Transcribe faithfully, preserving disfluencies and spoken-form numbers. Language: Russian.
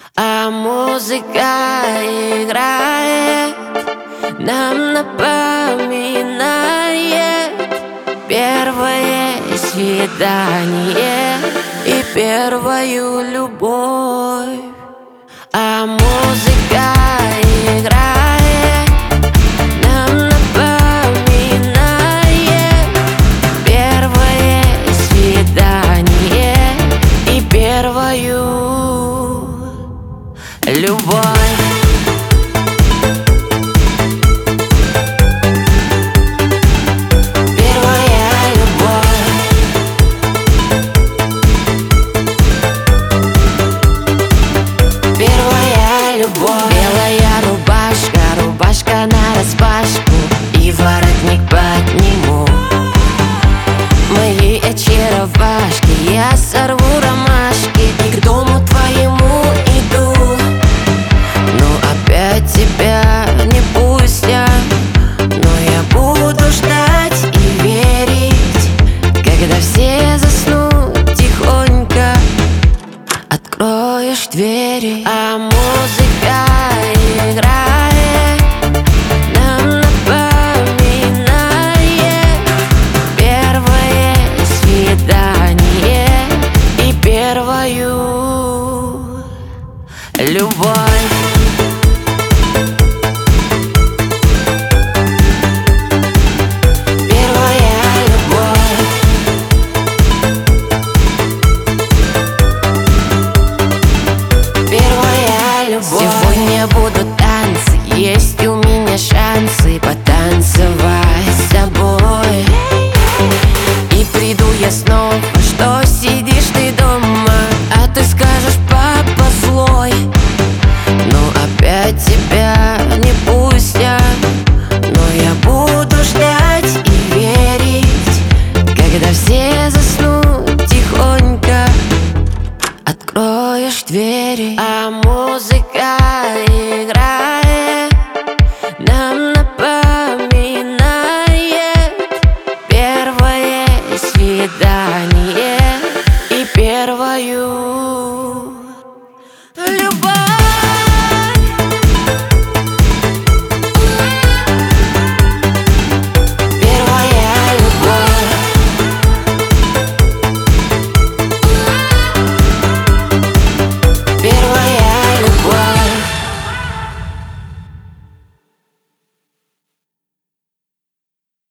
А музыка играет, нам напоминает первое свидание и первую любовь. А музыка играет, нам напоминает первое свидание и первую любовь. Белая рубашка, рубашка нараспашку и воротник подниму. Мои очаровашки, я сорву ромашки и к дому твоему иду. Но опять тебя не пустят, но я буду ждать и верить, когда все заснут тихонько, откроешь двери. А музыка играет, нам напоминает первое свидание и первую любовь. Сегодня будут танцы, есть у меня шансы потанцевать с тобой. И приду я снова, что сидишь ты дома, а ты скажешь: папа злой. Но опять тебя не пустят, но я буду ждать и верить, когда все заснут тихонько, откроешь двери. А музыка играет, нам напоминает первое свидание